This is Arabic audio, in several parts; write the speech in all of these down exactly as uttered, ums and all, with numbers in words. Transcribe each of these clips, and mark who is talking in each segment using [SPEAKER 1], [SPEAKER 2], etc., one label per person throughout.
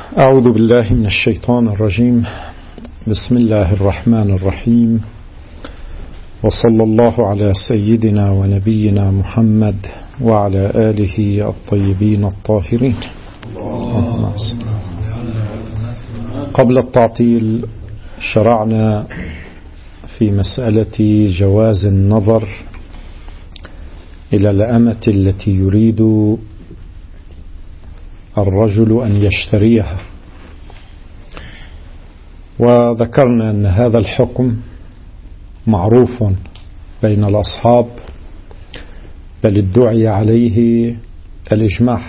[SPEAKER 1] أعوذ بالله من الشيطان الرجيم. بسم الله الرحمن الرحيم، وصلى الله على سيدنا ونبينا محمد وعلى آله الطيبين الطاهرين. قبل التعطيل شرعنا في مسألة جواز النظر إلى الأمة التي يريد الرجل أن يشتريها، وذكرنا أن هذا الحكم معروف بين الأصحاب، بل ادعي عليه الإجماع،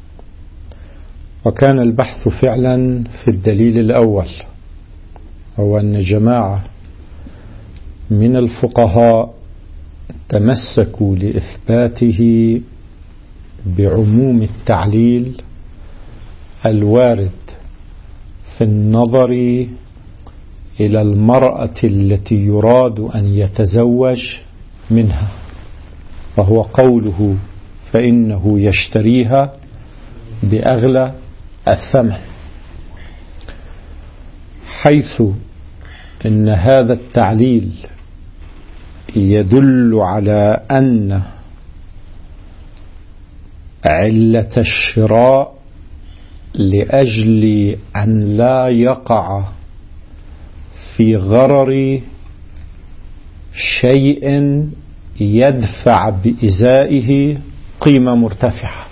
[SPEAKER 1] وكان البحث فعلا في الدليل الأول، هو أن جماعة من الفقهاء تمسكوا لإثباته بعموم التعليل الوارد في النظر إلى المرأة التي يراد أن يتزوج منها، وهو قوله فإنه يشتريها بأغلى الثمن، حيث إن هذا التعليل يدل على أن علة الشراء لأجل أن لا يقع في غرر شيء يدفع بإزائه قيمة مرتفعة،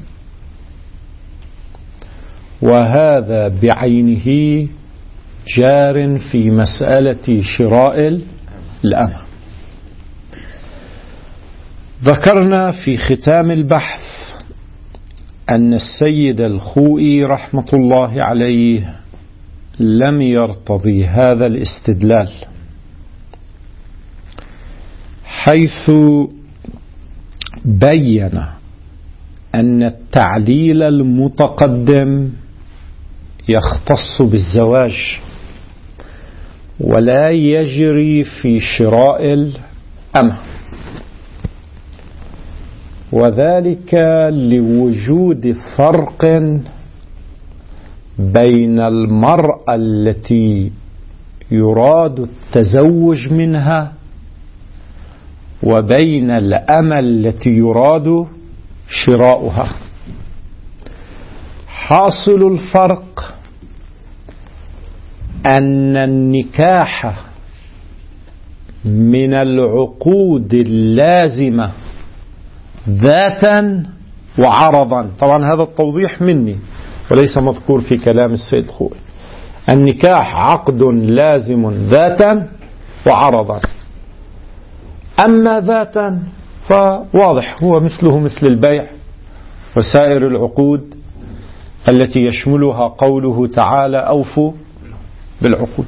[SPEAKER 1] وهذا بعينه جار في مسألة شراء الأمة. ذكرنا في ختام البحث أن السيد الخوئي رحمة الله عليه لم يرتضي هذا الاستدلال، حيث بين أن التعليل المتقدم يختص بالزواج ولا يجري في شراء الأمة، وذلك لوجود فرق بين المرأة التي يراد التزوج منها وبين الأمة التي يراد شراؤها. حاصل الفرق أن النكاح من العقود اللازمة ذاتا وعرضا، طبعا هذا التوضيح مني وليس مذكور في كلام السيد خوئي. النكاح عقد لازم ذاتا وعرضا، أما ذاتا فواضح هو مثله مثل البيع وسائر العقود التي يشملها قوله تعالى أوفوا بالعقود.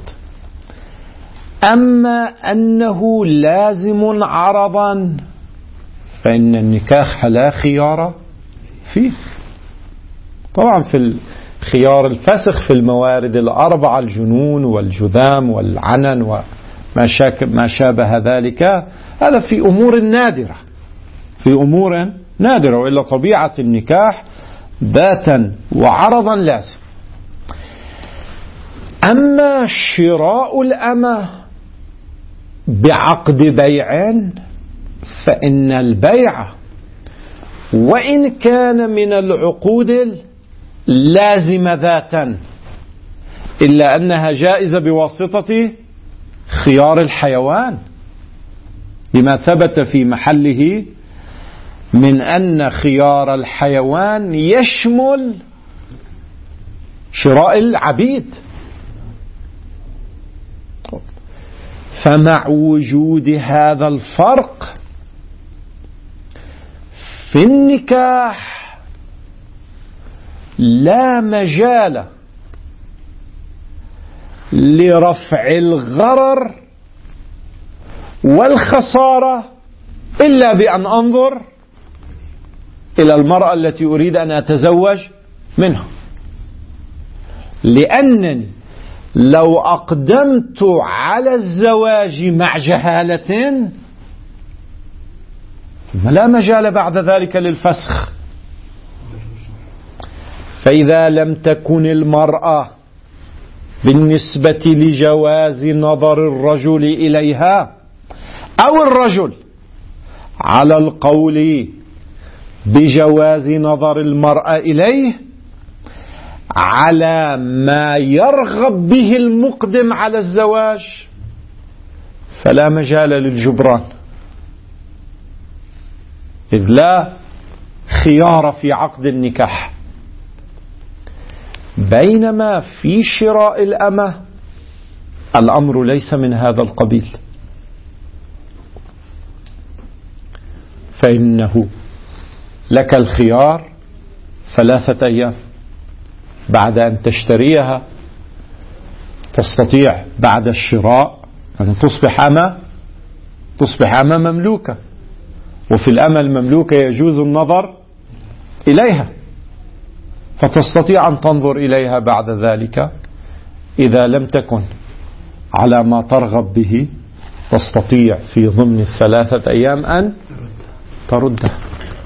[SPEAKER 1] أما أنه لازم عرضا فإن النكاح لا خيار فيه، طبعا في خيار الفسخ في الموارد الأربعة، الجنون والجذام والعنن وما ما شابه ذلك، هذا في أمور نادرة في أمور نادرة وإلا طبيعة النكاح ذاتا وعرضا لازم. أما شراء الأمة بعقد بيع فإن البيع وإن كان من العقود اللازمة ذاتا إلا أنها جائزة بواسطة خيار الحيوان، لما ثبت في محله من أن خيار الحيوان يشمل شراء العبيد. فمع وجود هذا الفرق في النكاح لا مجال لرفع الغرر والخسارة إلا بأن أنظر إلى المرأة التي أريد أن أتزوج منها، لأنني لو أقدمت على الزواج مع جهالة لا مجال بعد ذلك للفسخ. فإذا لم تكن المرأة بالنسبة لجواز نظر الرجل إليها أو الرجل على القول بجواز نظر المرأة إليه على ما يرغب به المقدم على الزواج، فلا مجال للجبران، إذ لا خيار في عقد النكاح. بينما في شراء الأمة الأمر ليس من هذا القبيل، فإنه لك الخيار ثلاثة أيام بعد أن تشتريها، تستطيع بعد الشراء أن تصبح أمة، تصبح أمة مملوكة، وفي الأمة المملوكة يجوز النظر إليها، فتستطيع أن تنظر إليها بعد ذلك. إذا لم تكن على ما ترغب به تستطيع في ضمن الثلاثة أيام أن تردها.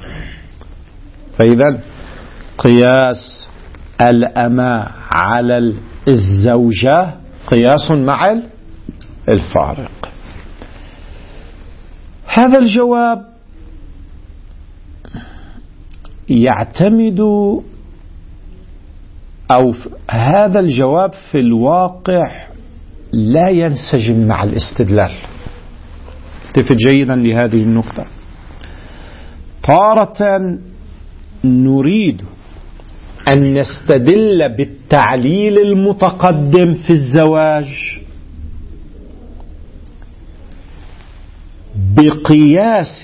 [SPEAKER 1] فإذا قياس الأمة على الزوجة قياس مع الفارق. هذا الجواب يعتمد أو هذا الجواب في الواقع لا ينسجم مع الاستدلال. التفت جيدا لهذه النقطة. تارة نريد أن نستدل بالتعليل المتقدم في الزواج بقياس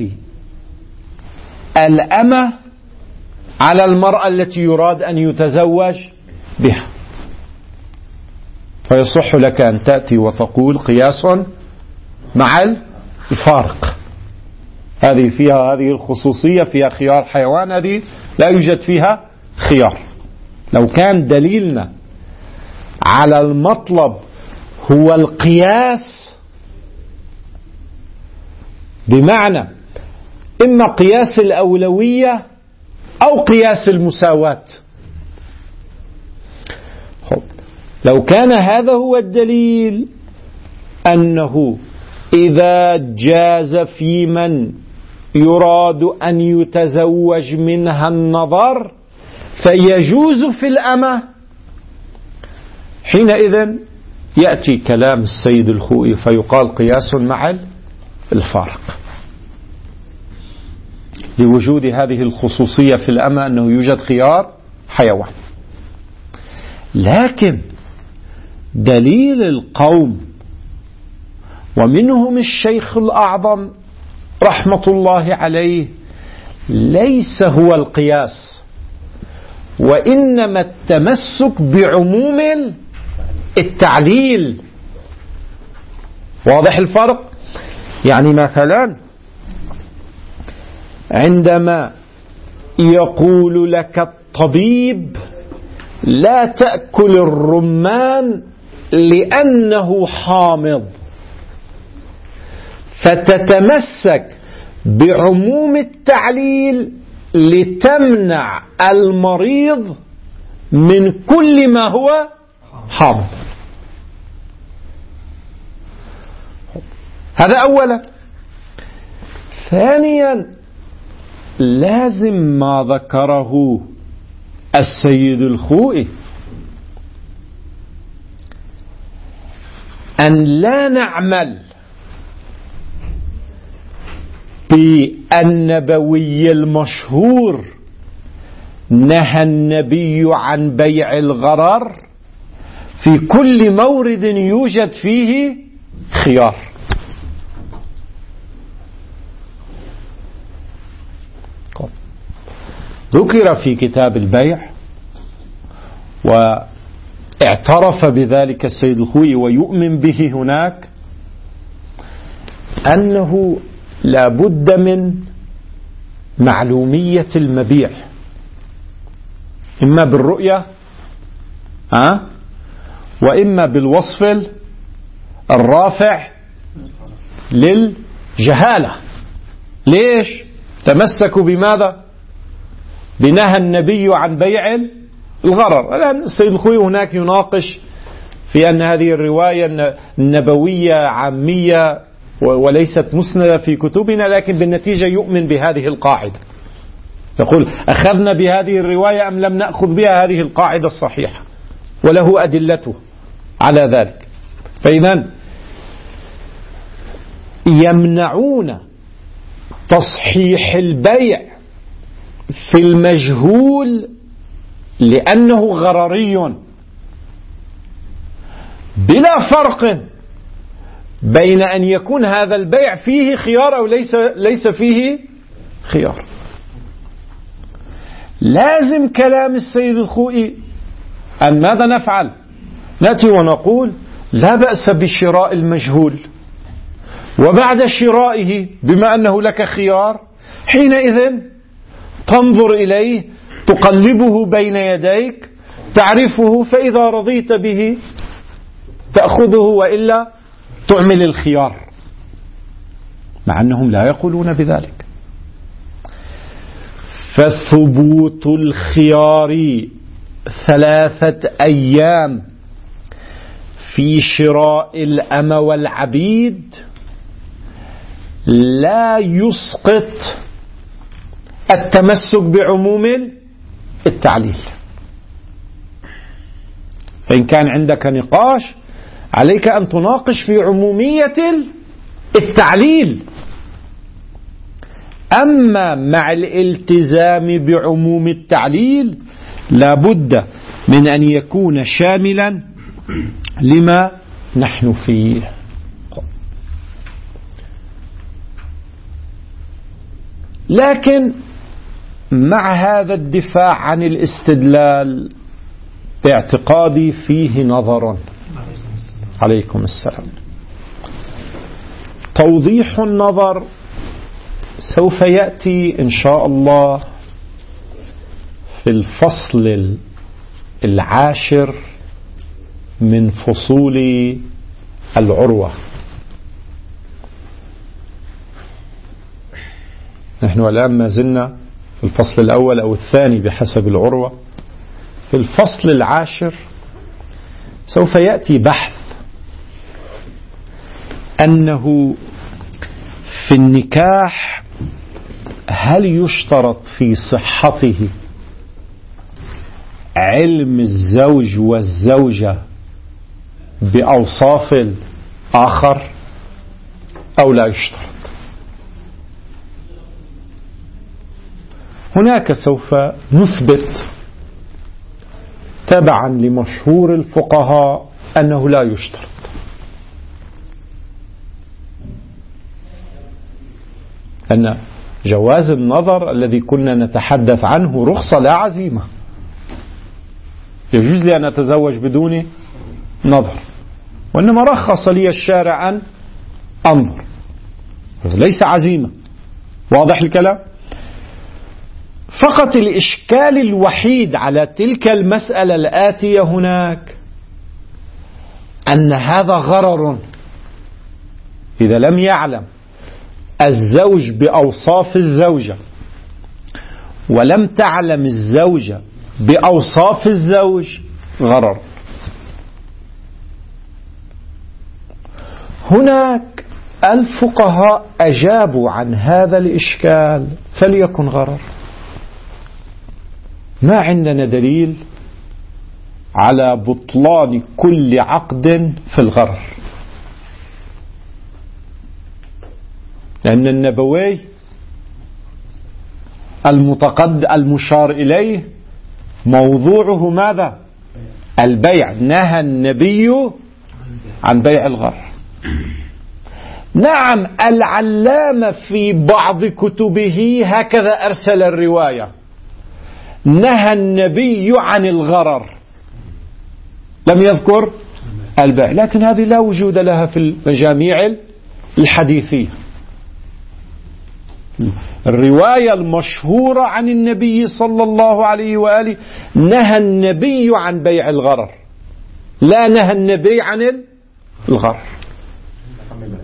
[SPEAKER 1] الأمة على المرأة التي يراد أن يتزوج بها، فيصح لك أن تأتي وتقول قياس مع الفارق. هذه فيها هذه الخصوصية، فيها خيار حيوان، هذه لا يوجد فيها خيار. لو كان دليلنا على المطلب هو القياس بمعنى إما قياس الأولوية أو قياس المساواة، خب لو كان هذا هو الدليل أنه إذا جاز في من يراد أن يتزوج منها النظر فيجوز في الأمة، حينئذ يأتي كلام السيد الخوئي فيقال قياس مع الفارق، لوجود هذه الخصوصية في الأمة أنه يوجد خيار حيوان. لكن دليل القوم ومنهم الشيخ الأعظم رحمة الله عليه ليس هو القياس، وإنما التمسك بعموم التعليل. واضح الفرق؟ يعني مثلا عندما يقول لك الطبيب لا تأكل الرمان لأنه حامض، فتتمسك بعموم التعليل لتمنع المريض من كل ما هو حامض. هذا أولا. ثانيا لازم ما ذكره السيد الخوئي أن لا نعمل بالنبوي المشهور نهى النبي عن بيع الغرر في كل مورد يوجد فيه خيار. ذكر في كتاب البيع واعترف بذلك السيد الخوئي ويؤمن به هناك أنه لا بد من معلومية المبيع، إما بالرؤية أه؟ وإما بالوصف الرافع للجهالة. ليش؟ تمسكوا بماذا؟ بنهى النبي عن بيع الغرر. الآن السيد الخوئي هناك يناقش في أن هذه الرواية النبوية عامية وليست مسندة في كتبنا، لكن بالنتيجة يؤمن بهذه القاعدة، يقول أخذنا بهذه الرواية أم لم نأخذ بها، هذه القاعدة الصحيحة وله أدلته على ذلك. فإذا يمنعون تصحيح البيع في المجهول لأنه غرري، بلا فرق بين أن يكون هذا البيع فيه خيار أو ليس ليس فيه خيار. لازم كلام السيد الخوئي أن ماذا نفعل؟ نأتي ونقول لا بأس بشراء المجهول، وبعد شرائه بما أنه لك خيار حينئذ تنظر إليه، تقلبه بين يديك، تعرفه، فإذا رضيت به تأخذه وإلا تعمل الخيار، مع أنهم لا يقولون بذلك. فثبوت الخيار ثلاثة أيام في شراء الأمة والعبيد لا يسقط التمسك بعموم التعليل. فإن كان عندك نقاش عليك أن تناقش في عمومية التعليل، أما مع الالتزام بعموم التعليل لابد من أن يكون شاملا لما نحن فيه. لكن مع هذا الدفاع عن الاستدلال باعتقادي فيه نظر. عليكم السلام. توضيح النظر سوف يأتي إن شاء الله في الفصل العاشر من فصول العروة. نحن الآن ما زلنا في الفصل الأول أو الثاني بحسب العروة. في الفصل العاشر سوف يأتي بحث أنه في النكاح هل يشترط في صحته علم الزوج والزوجة بأوصاف الآخر أو لا يشترط؟ هناك سوف نثبت تبعا لمشهور الفقهاء أنه لا يشترط، أن جواز النظر الذي كنا نتحدث عنه رخصة لا عزيمة، يجوز لي أن أتزوج بدون نظر، وإنما رخص لي الشارع أن أنظر، ليس عزيمة. واضح الكلام؟ فقط الإشكال الوحيد على تلك المسألة الآتية هناك أن هذا غرر. إذا لم يعلم الزوج بأوصاف الزوجة ولم تعلم الزوجة بأوصاف الزوج غرر. هناك الفقهاء أجابوا عن هذا الإشكال فليكن غرر. ما عندنا دليل على بطلان كل عقد في الغرر، لأن النبوي المتقد المشار إليه موضوعه ماذا؟ البيع. نهى النبي عن بيع الغرر. نعم العلامة في بعض كتبه هكذا أرسل الرواية، نهى النبي عن الغرر، لم يذكر البيع، لكن هذه لا وجود لها في المجاميع الحديثية. الرواية المشهورة عن النبي صلى الله عليه وآله نهى النبي عن بيع الغرر، لا نهى النبي عن الغرر.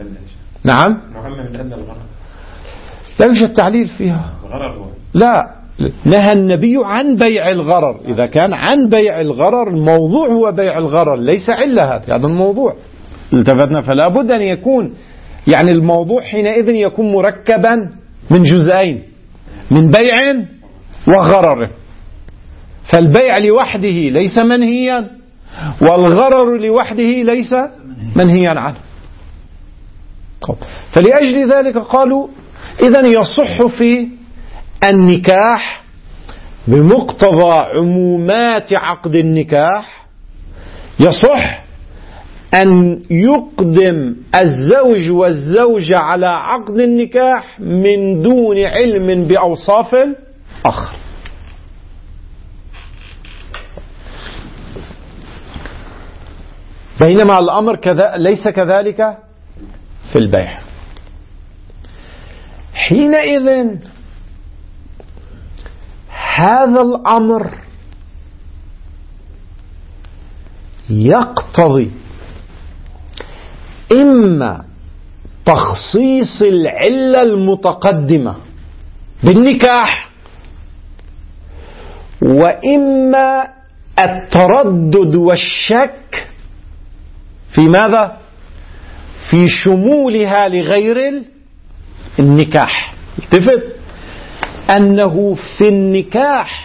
[SPEAKER 1] نعم لا يوجد تعليل فيها. لا نهى النبي عن بيع الغرر. إذا كان عن بيع الغرر، الموضوع هو بيع الغرر ليس علة هذا الموضوع، التفتنا. فلا بد أن يكون يعني الموضوع حينئذ يكون مركبا من جزئين، من بيع وغرر. فالبيع لوحده ليس منهيا، والغرر لوحده ليس منهيا عنه. فلأجل ذلك قالوا إذن يصح في النكاح بمقتضى عمومات عقد النكاح، يصح أن يقدم الزوج والزوجة على عقد النكاح من دون علم بأوصاف الآخر. بينما الأمر كذا ليس كذلك في البيع. حينئذ هذا الأمر يقتضي إما تخصيص العلة المتقدمة بالنكاح، وإما التردد والشك في ماذا؟ في شمولها لغير النكاح. التفت أنه في النكاح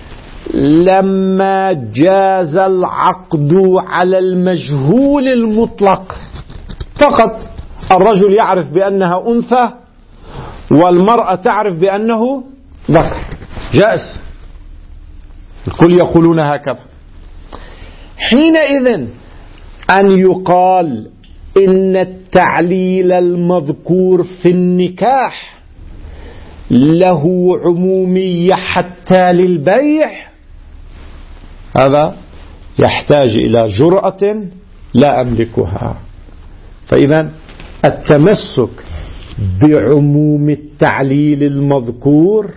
[SPEAKER 1] لما جاز العقد على المجهول المطلق فقط، الرجل يعرف بأنها أنثى والمرأة تعرف بأنه ذكر، جائز، الكل يقولون هكذا. حينئذ أن يقال إن التعليل المذكور في النكاح له عمومية حتى للبيع، هذا يحتاج إلى جرأة لا أملكها. فإذا التمسك بعموم التعليل المذكور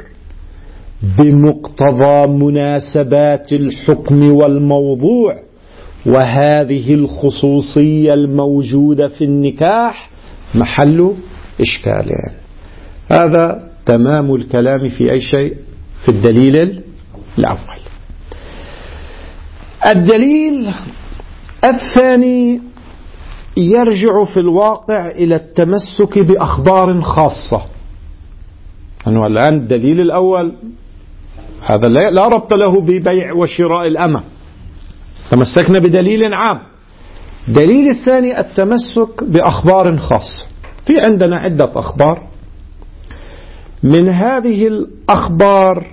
[SPEAKER 1] بمقتضى مناسبات الحكم والموضوع وهذه الخصوصية الموجودة في النكاح محل إشكال. هذا تمام الكلام في أي شيء في الدليل الأول. الدليل الثاني يرجع في الواقع إلى التمسك بأخبار خاصة. أنه الآن الدليل الأول هذا لا ربط له ببيع وشراء الأمة، تمسكنا بدليل عام. دليل الثاني التمسك بأخبار خاصة. في عندنا عدة أخبار، من هذه الأخبار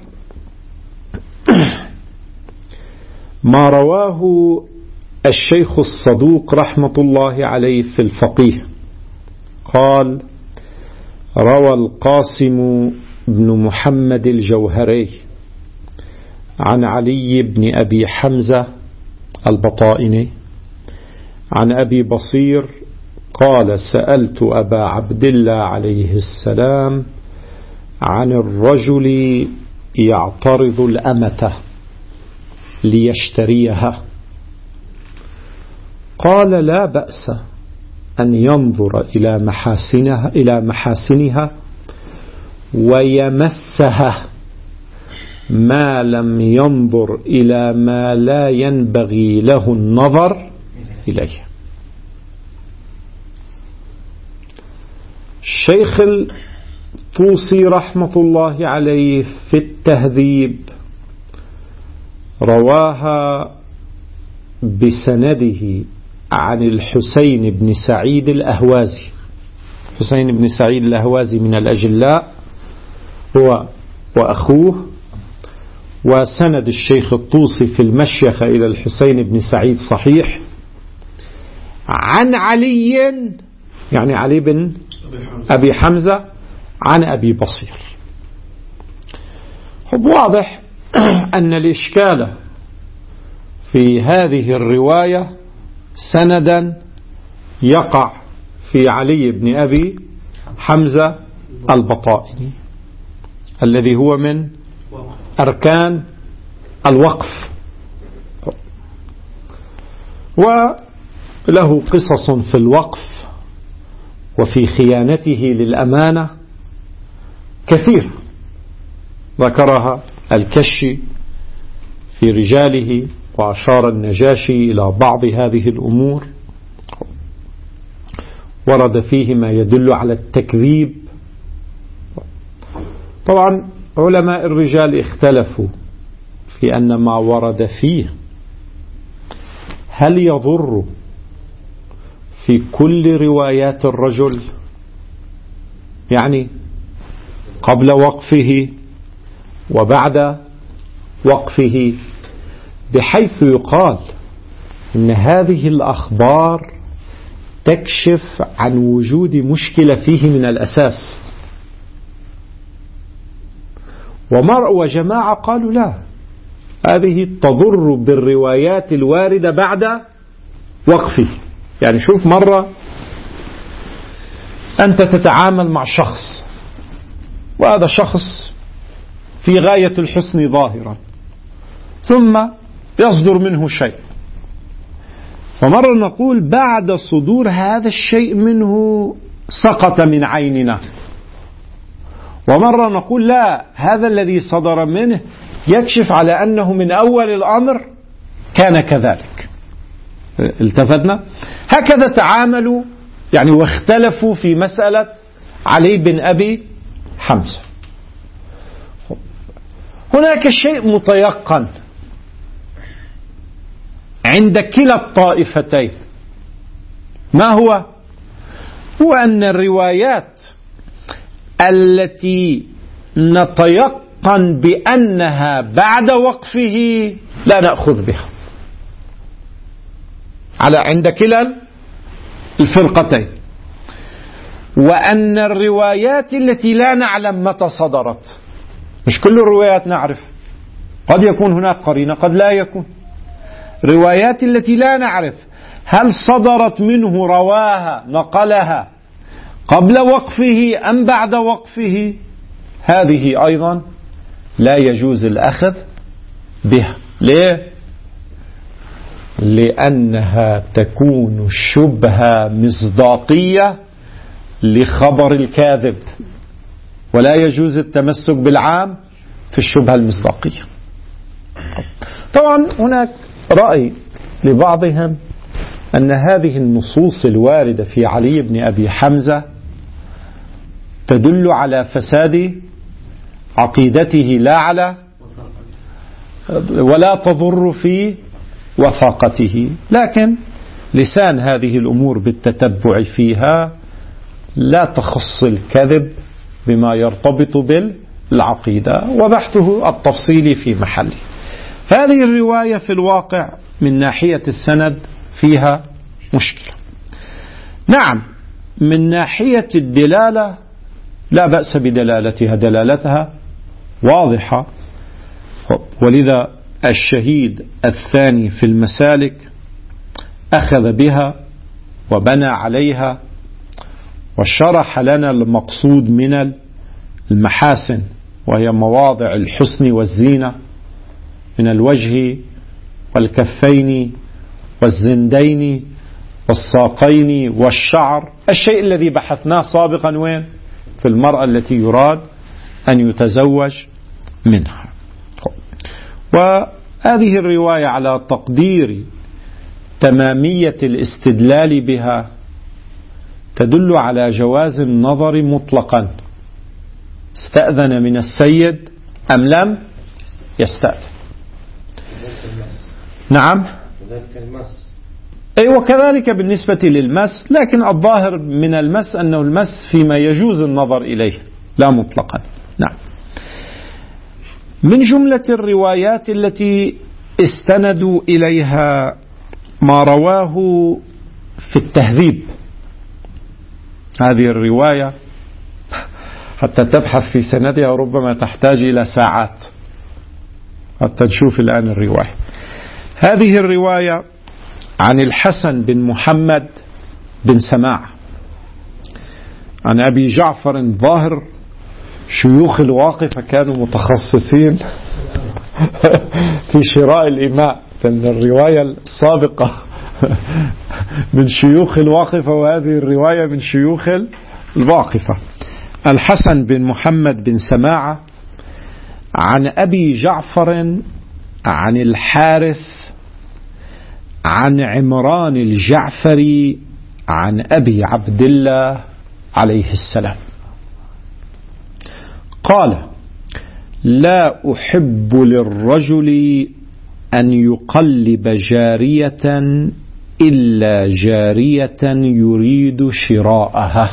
[SPEAKER 1] ما رواه الشيخ الصدوق رحمة الله عليه في الفقيه، قال: روى القاسم بن محمد الجوهري عن علي بن أبي حمزة البطائني عن أبي بصير قال: سألت أبا عبد الله عليه السلام عن الرجل يعترض الأمة ليشتريها، قال: لا بأس أن ينظر إلى محاسنها إلى محاسنها ويمسها ما لم ينظر إلى ما لا ينبغي له النظر إليه. الشيخ الطوسي رحمة الله عليه في التهذيب رواها بسنده عن الحسين بن سعيد الأهوازي. حسين بن سعيد الأهوازي من الأجلاء هو وأخوه، وسند الشيخ الطوسي في المشيخة إلى الحسين بن سعيد صحيح، عن علي يعني علي بن أبي حمزة عن أبي بصير. واضح أن الإشكال في هذه الرواية سندا يقع في علي بن أبي حمزة البطائني الذي هو من أركان الوقف، وله قصص في الوقف وفي خيانته للأمانة كثير، ذكرها الكشي في رجاله، وأشار النجاشي إلى بعض هذه الأمور ورد فيه ما يدل على التكذيب. طبعا علماء الرجال اختلفوا في أن ما ورد فيه هل يضر في كل روايات الرجل، يعني قبل وقفه وبعد وقفه، بحيث يقال إن هذه الأخبار تكشف عن وجود مشكلة فيه من الأساس. ومر وجماعة قالوا لا، هذه تضر بالروايات الواردة بعد وقفه. يعني شوف، مرة أنت تتعامل مع شخص وهذا شخص في غاية الحسن ظاهرا، ثم يصدر منه شيء، فمرة نقول بعد صدور هذا الشيء منه سقط من عيننا، ومرة نقول لا، هذا الذي صدر منه يكشف على أنه من أول الأمر كان كذلك. التفتنا هكذا تعاملوا يعني واختلفوا في مسألة علي بن أبي حمزة. هناك شيء متيقن عند كلا الطائفتين، ما هو؟ هو أن الروايات التي نتيقن بأنها بعد وقفه لا نأخذ بها على عند كلا الفرقتين، وأن الروايات التي لا نعلم متى صدرت، مش كل الروايات نعرف، قد يكون هناك قرينة قد لا يكون، روايات التي لا نعرف هل صدرت منه رواها نقلها قبل وقفه أم بعد وقفه، هذه أيضا لا يجوز الأخذ بها. ليه؟ لأنها تكون شبهة مصداقية لخبر الكاذب، ولا يجوز التمسك بالعام في الشبهة المصداقية. طبعا هناك رأي لبعضهم أن هذه النصوص الواردة في علي بن أبي حمزة تدل على فساد عقيدته لا على ولا تضر في وثاقته، لكن لسان هذه الأمور بالتتبع فيها لا تخص الكذب بما يرتبط بالعقيدة، وبحثه التفصيلي في محله. فهذه الرواية في الواقع من ناحية السند فيها مشكلة. نعم، من ناحية الدلالة لا بأس بدلالتها، دلالتها واضحة، ولذا الشهيد الثاني في المسالك أخذ بها وبنى عليها وشرح لنا المقصود من المحاسن، وهي مواضع الحسن والزينة من الوجه والكفين والزندين والساقين والشعر، الشيء الذي بحثناه سابقا وين؟ في المرأة التي يراد أن يتزوج منها. وهذه الرواية على تقدير تمامية الاستدلال بها تدل على جواز النظر مطلقا، استأذن من السيد أم لم يستأذن. نعم، أي وكذلك بالنسبة للمس، لكن الظاهر من المس أنه المس فيما يجوز النظر إليه لا مطلقا. نعم. من جملة الروايات التي استندوا إليها ما رواه في التهذيب. هذه الرواية حتى تبحث في سندها ربما تحتاج إلى ساعات حتى تشوف الآن الرواية. هذه الرواية عن الحسن بن محمد بن سماع عن أبي جعفر. ظاهر شيوخ الواقفة كانوا متخصصين في شراء الإماء، فإن الرواية السابقة من شيوخ الواقفة وهذه الرواية من شيوخ الواقفة. الحسن بن محمد بن سماعة عن أبي جعفر عن الحارث عن عمران الجعفري عن أبي عبد الله عليه السلام قال: لا أحب للرجل أن يقلب جارية إلا جارية يريد شراءها.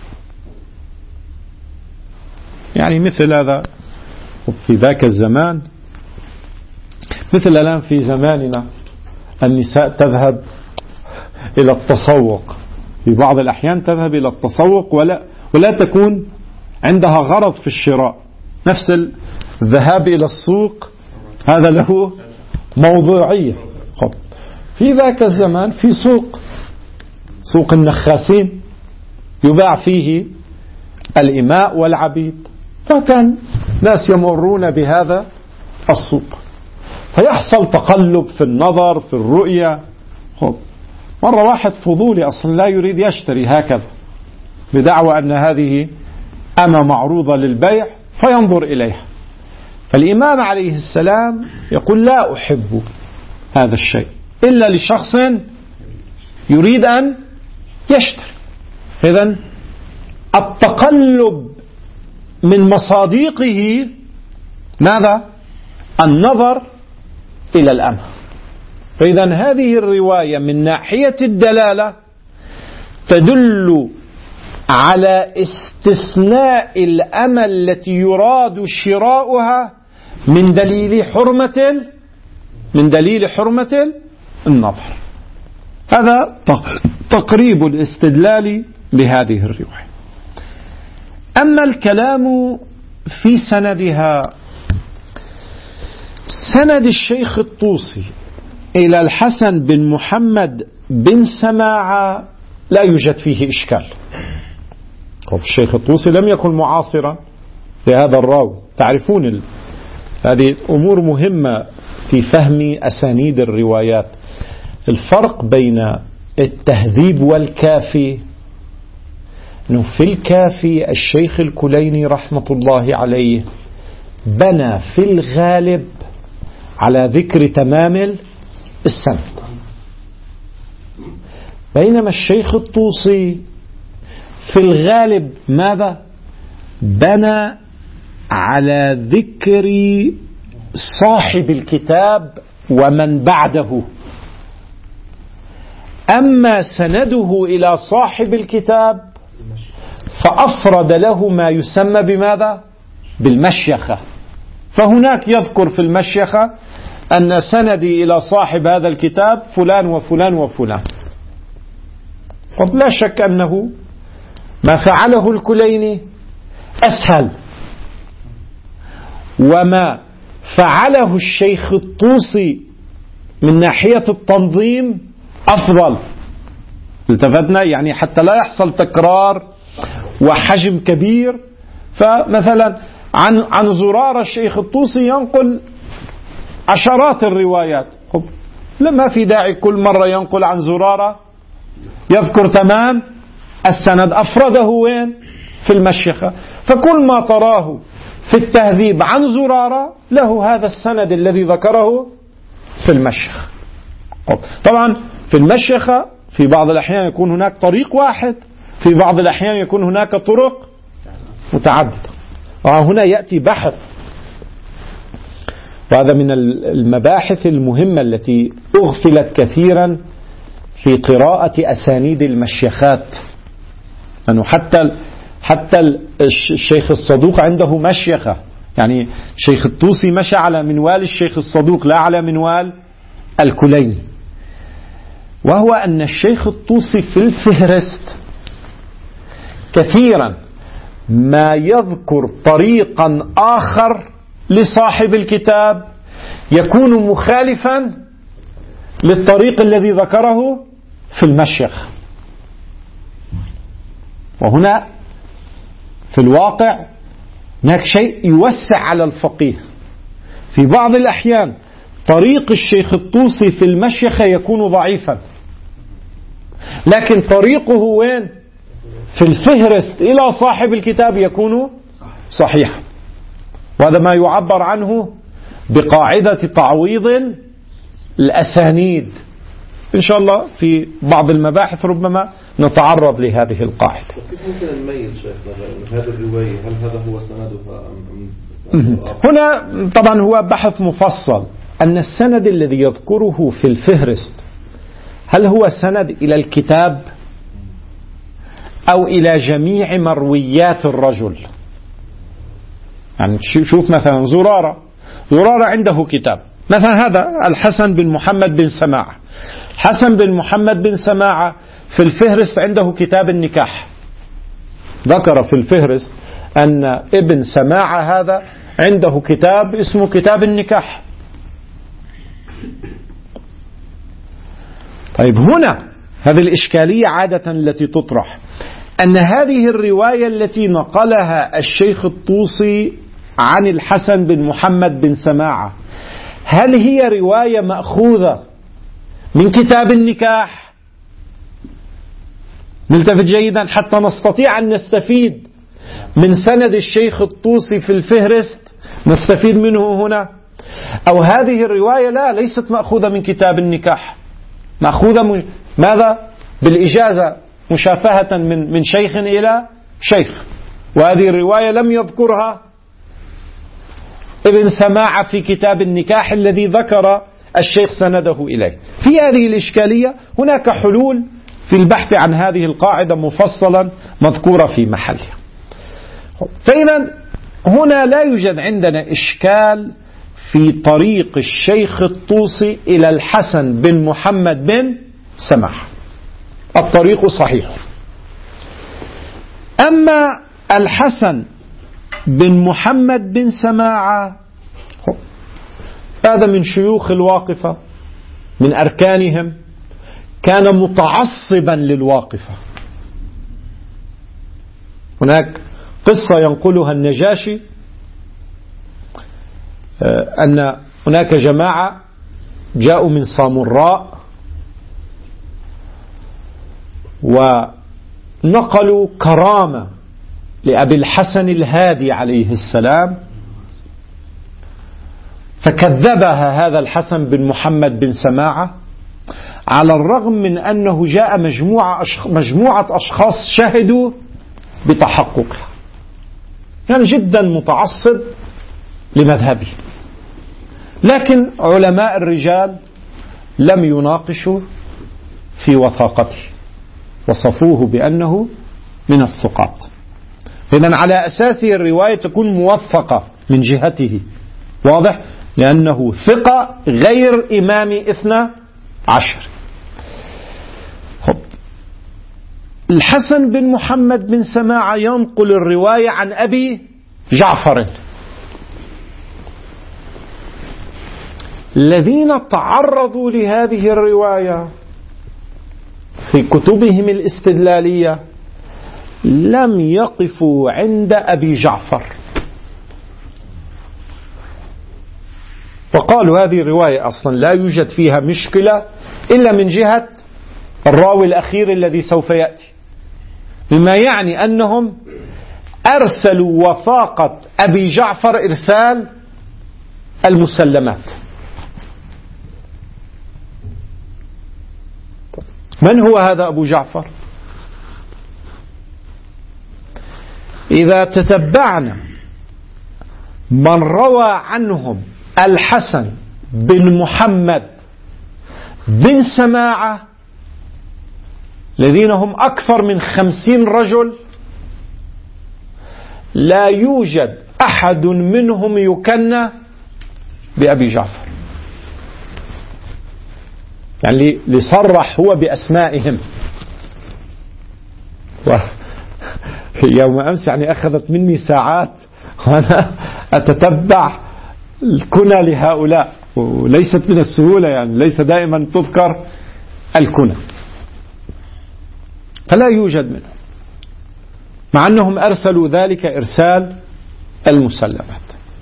[SPEAKER 1] يعني مثل هذا في ذاك الزمان، مثل الآن في زماننا النساء تذهب إلى التسوق، في بعض الأحيان تذهب إلى التسوق ولا, ولا تكون عندها غرض في الشراء. نفس الذهاب إلى السوق هذا له موضوعية. في ذاك الزمان في سوق، سوق النخاسين، يباع فيه الإماء والعبيد، فكان ناس يمرون بهذا السوق فيحصل تقلب في النظر في الرؤية. مرة واحد فضولي أصلا لا يريد يشتري هكذا بدعوى أن هذه أما معروضة للبيع فينظر إليها، فالإمام عليه السلام يقول: لا أحب هذا الشيء إلا لشخص يريد أن يشتري. إذن التقلب من مصاديقه ماذا؟ النظر إلى الأمر. فإذن هذه الرواية من ناحية الدلالة تدل على استثناء الأمة التي يراد شراؤها من دليل حرمة من دليل حرمة النظر. هذا تقريب الاستدلال بهذه الرواية. أما الكلام في سندها، سند الشيخ الطوسي إلى الحسن بن محمد بن سماعة لا يوجد فيه إشكال. الشيخ الطوسي لم يكن معاصرا لهذا الراوي، تعرفون ال... هذه أمور مهمة في فهم أسانيد الروايات. الفرق بين التهذيب والكافي، أنه في الكافي الشيخ الكليني رحمة الله عليه بنى في الغالب على ذكر تمام السند، بينما الشيخ الطوسي في الغالب ماذا؟ بنى على ذكر صاحب الكتاب ومن بعده. أما سنده إلى صاحب الكتاب فأفرد له ما يسمى بماذا؟ بالمشيخة. فهناك يذكر في المشيخة أن سندي إلى صاحب هذا الكتاب فلان وفلان وفلان. لا شك أنه ما فعله الكليني أسهل، وما فعله الشيخ الطوسي من ناحية التنظيم أفضل. التفتنا يعني حتى لا يحصل تكرار وحجم كبير. فمثلا عن عن زرارة الشيخ الطوسي ينقل عشرات الروايات، لما في داعي كل مرة ينقل عن زرارة يذكر تمام السند، أفرده وين؟ في المشيخة. فكل ما تراه في التهذيب عن زرارة له هذا السند الذي ذكره في المشيخة. طبعا في المشيخة في بعض الأحيان يكون هناك طريق واحد، في بعض الأحيان يكون هناك طرق متعددة، وهنا يأتي بحث. وهذا من المباحث المهمة التي أغفلت كثيرا في قراءة أسانيد المشيخات، لأنه حتى حتى الشيخ الصدوق عنده مشيخة، يعني الشيخ الطوسي مشى على منوال الشيخ الصدوق لا على منوال الكليني. وهو أن الشيخ الطوسي في الفهرست كثيرا ما يذكر طريقا آخر لصاحب الكتاب يكون مخالفا للطريق الذي ذكره في المشيخ. وهنا في الواقع هناك شيء يوسع على الفقيه. في بعض الأحيان طريق الشيخ الطوسي في المشيخة يكون ضعيفا، لكن طريقه وين؟ في الفهرست إلى صاحب الكتاب يكون صحيحا. وهذا من المباحث المهمة التي أغفلت كثيرا في قراءة أسانيد المشيخات، لأنه حتى حتى الشيخ الصدوق عنده مشيخة، يعني الشيخ الطوسي مشى على منوال الشيخ الصدوق لا على منوال الكليني. وهو أن الشيخ الطوسي في الفهرست كثيرا ما يذكر طريقا آخر لصاحب الكتاب يكون مخالفا للطريق الذي ذكره في المشيخة. وهنا في الواقع هناك شيء يوسع على الفقيه. في بعض الأحيان طريق الشيخ الطوسي في المشيخة يكون ضعيفا، لكن طريقه وين؟ في الفهرست إلى صاحب الكتاب يكون صحيحا. وهذا ما يعبر عنه بقاعدة تعويض الأسانيد. إن شاء الله في بعض المباحث ربما نتعرض لهذه القاعدة.
[SPEAKER 2] كيف ممكن نميز شيخنا هذه الرواية؟ هل هذا هو سندها أم
[SPEAKER 1] هنا طبعا هو بحث مفصل أن السند الذي يذكره في الفهرست هل هو سند إلى الكتاب أو إلى جميع مرويات الرجل. يعني شوف مثلا زرارة زرارة عنده كتاب مثلا هذا الحسن بن محمد بن سماعة. حسن بن محمد بن سماعة في الفهرست عنده كتاب النكاح، ذكر في الفهرست أن ابن سماعة هذا عنده كتاب اسمه كتاب النكاح. طيب هنا هذه الإشكالية عادة التي تطرح أن هذه الرواية التي نقلها الشيخ الطوسي عن الحسن بن محمد بن سماعة هل هي رواية مأخوذة من كتاب النكاح؟ نلتفت جيدا حتى نستطيع أن نستفيد من سند الشيخ الطوسي في الفهرست، نستفيد منه هنا. أو هذه الرواية لا ليست مأخوذة من كتاب النكاح، مأخوذة من ماذا؟ بالإجازة مشافهة من من شيخ إلى شيخ، وهذه الرواية لم يذكرها ابن سماعة في كتاب النكاح الذي ذكر الشيخ سنده إليه. في هذه الإشكالية هناك حلول في البحث عن هذه القاعدة مفصلا مذكورة في محلها. فإذا هنا لا يوجد عندنا إشكال في طريق الشيخ الطوسي إلى الحسن بن محمد بن سماحة، الطريق صحيح. أما الحسن بن محمد بن سماعة هذا من شيوخ الواقفة، من أركانهم، كان متعصبا للواقفة. هناك قصة ينقلها النجاشي أن هناك جماعة جاءوا من سامراء ونقلوا كرامة لأبي الحسن الهادي عليه السلام، فكذبها هذا الحسن بن محمد بن سماعة على الرغم من أنه جاء مجموعة مجموعة أشخاص شهدوا بتحققها. يعني جدا متعصب لمذهبه، لكن علماء الرجال لم يناقشوا في وثاقته، وصفوه بأنه من الثقات. إذن على أساسه الرواية تكون موثقة من جهته، واضح؟ لأنه ثقة غير إمام إثنى عشر. الحسن بن محمد بن سماعة ينقل الرواية عن أبي جعفر. الذين تعرضوا لهذه الرواية في كتبهم الاستدلالية لم يقفوا عند أبي جعفر، وقالوا هذه الرواية أصلا لا يوجد فيها مشكلة إلا من جهة الراوي الأخير الذي سوف يأتي، مما يعني أنهم أرسلوا وثاقة أبي جعفر إرسال المسلمات. من هو هذا أبو جعفر؟ إذا تتبعنا من روى عنهم الحسن بن محمد بن سماعة الذين هم أكثر من خمسين رجل، لا يوجد أحد منهم يكنى بأبي جعفر، يعني لصرح هو بأسمائهم. يوم أمس يعني أخذت مني ساعات وأنا أتتبع الكنى لهؤلاء، وليست من السهولة، يعني ليس دائما تذكر الكنى، فلا يوجد منه، مع أنهم أرسلوا ذلك إرسال المسلمات.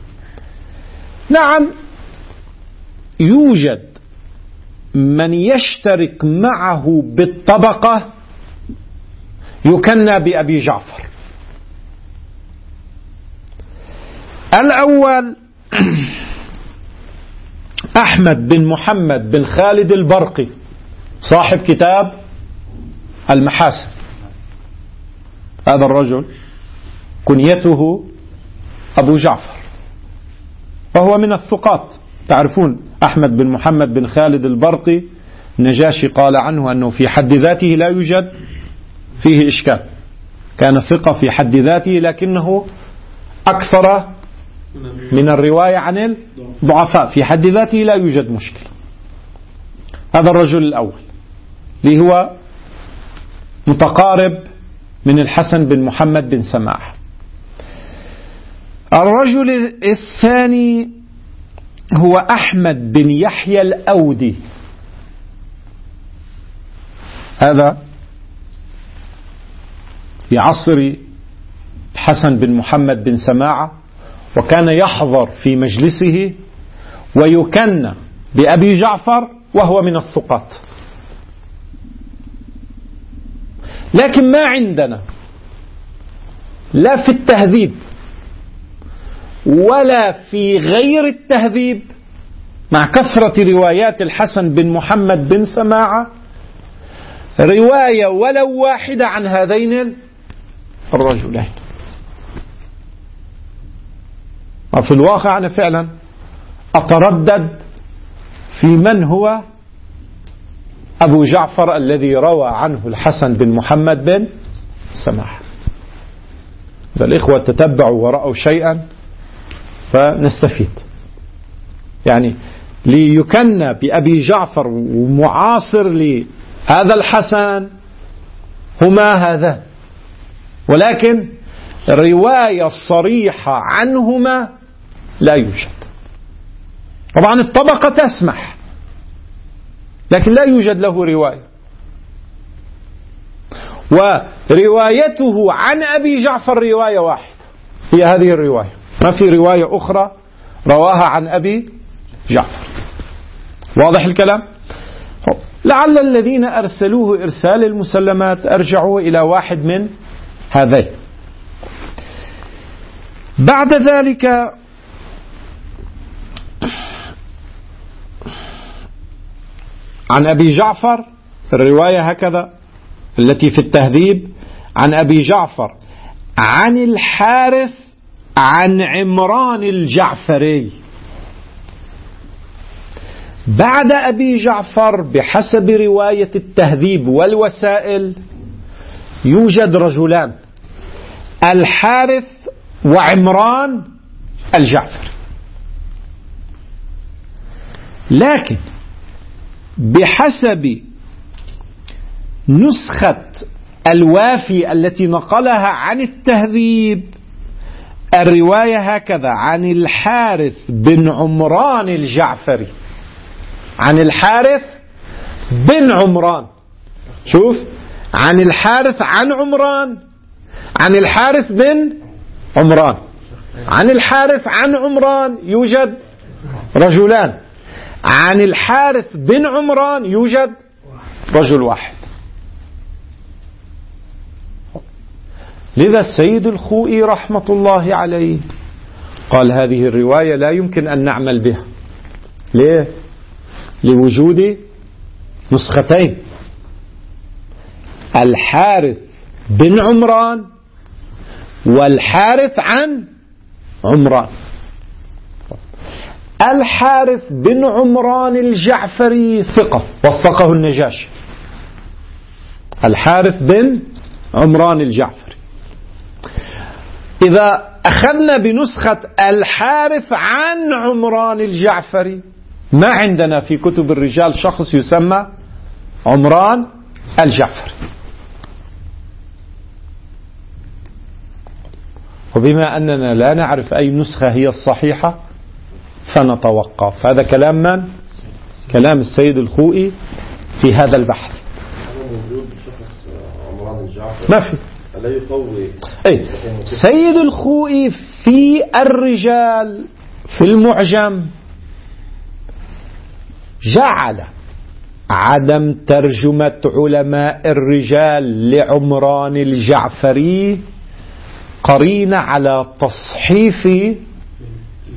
[SPEAKER 1] نعم يوجد من يشترك معه بالطبقة يكنى بأبي جعفر. الأول أحمد بن محمد بن خالد البرقي صاحب كتاب المحاسن. هذا الرجل كنيته أبو جعفر وهو من الثقات. تعرفون أحمد بن محمد بن خالد البرقي النجاشي قال عنه أنه في حد ذاته لا يوجد فيه إشكال، كان ثقة في حد ذاته، لكنه أكثر من الرواية عن الضعفاء، في حد ذاته لا يوجد مشكلة. هذا الرجل الأول اللي هو متقارب من الحسن بن محمد بن سماح. الرجل الثاني هو أحمد بن يحيى الأودي. هذا في عصر الحسن بن محمد بن سماعة، وكان يحضر في مجلسه ويكنى بأبي جعفر، وهو من الثقات. لكن ما عندنا لا في التهذيب ولا في غير التهذيب، مع كثرة روايات الحسن بن محمد بن سماعة، رواية ولو واحدة عن هذين الرجلين. وفي الواقع أنا فعلا أتردد في من هو أبو جعفر الذي روى عنه الحسن بن محمد بن سماحة. فالإخوة تتبعوا ورأوا شيئا فنستفيد. يعني ليكنى بأبي جعفر ومعاصر لهذا الحسن هما هذا، ولكن رواية صريحة عنهما لا يوجد. طبعا الطبقة تسمح، لكن لا يوجد له رواية. وروايته عن أبي جعفر رواية واحدة، هي هذه الرواية، ما في رواية أخرى رواها عن أبي جعفر. واضح الكلام؟ لعل الذين أرسلوه إرسال المسلمات أرجعوا إلى واحد من هذين. بعد ذلك عن أبي جعفر الرواية هكذا التي في التهذيب: عن أبي جعفر عن الحارث عن عمران الجعفري. بعد أبي جعفر بحسب رواية التهذيب والوسائل يوجد رجلان: الحارث وعمران الجعفري. لكن بحسب نسخة الوافي التي نقلها عن التهذيب الرواية هكذا: عن الحارث بن عمران الجعفري. عن الحارث بن عمران. شوف، عن الحارث عن عمران، عن الحارث بن عمران. عن الحارث عن عمران يوجد رجلان، عن الحارث بن عمران يوجد رجل واحد. لذا السيد الخوئي رحمة الله عليه قال هذه الرواية لا يمكن أن نعمل بها. ليه؟ لوجود نسختين: الحارث بن عمران والحارث عن عمران. الحارث بن عمران الجعفري ثقة وثقه النجاشي. الحارث بن عمران الجعفري. إذا أخذنا بنسخة الحارث عن عمران الجعفري، ما عندنا في كتب الرجال شخص يسمى عمران الجعفري. وبما أننا لا نعرف أي نسخة هي الصحيحة فنتوقف. هذا كلام من؟ كلام السيد الخوئي في هذا البحث. ما في.
[SPEAKER 2] لا يقوي.
[SPEAKER 1] أي سيد الخوئي في الرجال في المعجم جعل عدم ترجمة علماء الرجال لعمران الجعفري قرينة على تصحيف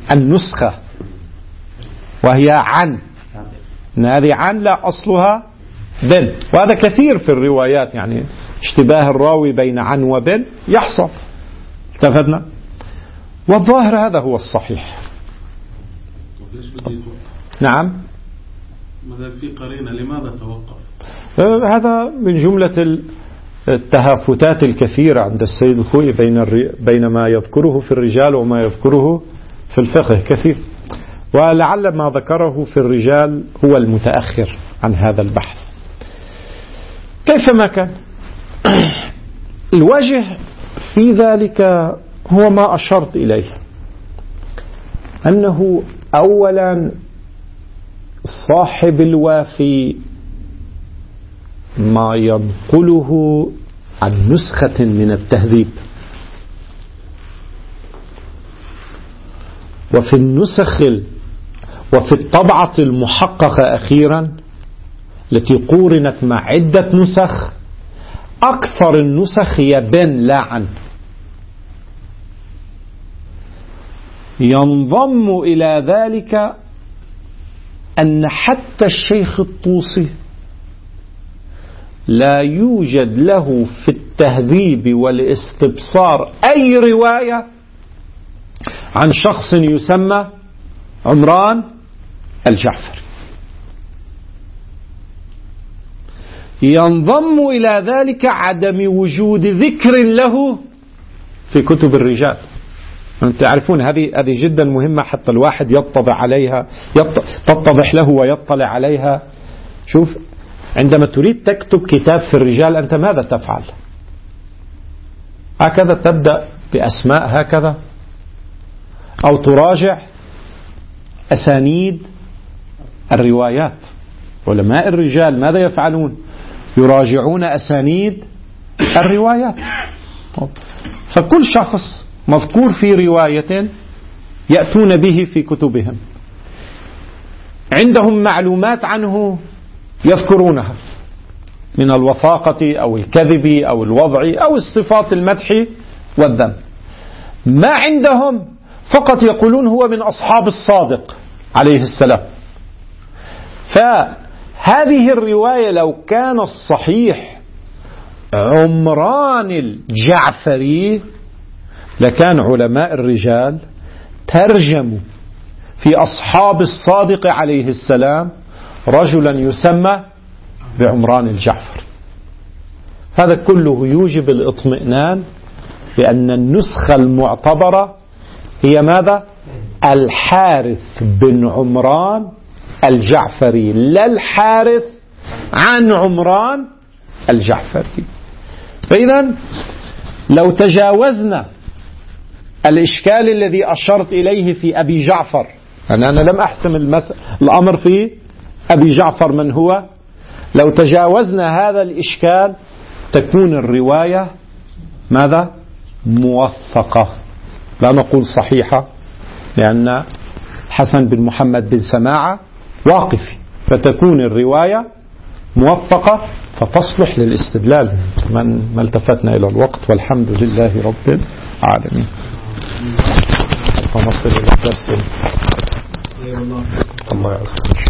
[SPEAKER 1] النسخة، وهي عن، إن هذه عن لا أصلها بن، وهذا كثير في الروايات، يعني اشتباه الراوي بين عن وبن يحصل. اتفقنا؟ والظاهر هذا هو الصحيح. نعم.
[SPEAKER 3] ماذا في قرينة لماذا توقف؟
[SPEAKER 1] هذا من جملة التهافتات الكثيرة عند السيد الخوئي بين بين ما يذكره في الرجال وما يذكره في الفقه كثير، ولعل ما ذكره في الرجال هو المتأخر عن هذا البحث. كيفما كان، الوجه في ذلك هو ما أشرت إليه، أنه أولا صاحب الوافي ما ينقله عن نسخة من التهذيب، وفي النسخ وفي الطبعة المحققة أخيرا التي قورنت مع عدة نسخ، أكثر النسخ يبن لا عن. ينضم إلى ذلك أن حتى الشيخ الطوسي لا يوجد له في التهذيب والاستبصار أي رواية عن شخص يسمى عمران الجعفري. ينضم إلى ذلك عدم وجود ذكر له في كتب الرجال. تعرفون هذه هذه جدا مهمة حتى الواحد يتضح عليها، تتضح له ويطلع عليها. شوف، عندما تريد تكتب كتاب في الرجال أنت ماذا تفعل؟ هكذا تبدأ بأسماء هكذا، أو تراجع أسانيد الروايات. علماء الرجال ماذا يفعلون؟ يراجعون أسانيد الروايات. فكل شخص مذكور في رواية يأتون به في كتبهم، عندهم معلومات عنه يذكرونها من الوثاقة أو الكذب أو الوضع أو الصفات المدح والذم. ما عندهم فقط يقولون هو من أصحاب الصادق عليه السلام. فهذه الرواية لو كان الصحيح عمران الجعفري لكان علماء الرجال ترجموا في أصحاب الصادق عليه السلام رجلا يسمى بعمران الجعفري. هذا كله يوجب الاطمئنان بأن النسخة المعتبرة هي ماذا؟ الحارث بن عمران الجعفري، لا الحارث عن عمران الجعفري. فإذا لو تجاوزنا الإشكال الذي أشرت إليه في أبي جعفر، أنا, أنا لم أحسم المس... الأمر في أبي جعفر من هو، لو تجاوزنا هذا الإشكال تكون الرواية ماذا؟ موثقة، لا نقول صحيحة، لأن حسن بن محمد بن سماعة واقفي، فتكون الرواية موثقة فتصلح للاستدلال. من ما التفتنا إلى الوقت، والحمد لله رب العالمين. ونصل إلى الدرس. الله يعزك.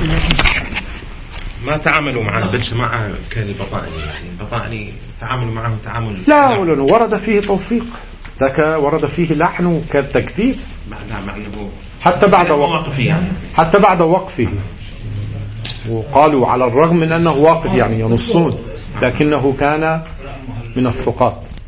[SPEAKER 4] ما تعاملوا مع بالجماعة كالبطائني، يعني البطائني تعاملوا معهم تعامل
[SPEAKER 1] لا ولا ورد فيه توثيق، ذاك ورد فيه لحن كالتكذيب حتى بعد وقفه، يعني حتى بعد وقفه، وقالوا على الرغم من أنه واقف يعني ينصون، لكنه كان من الثقات.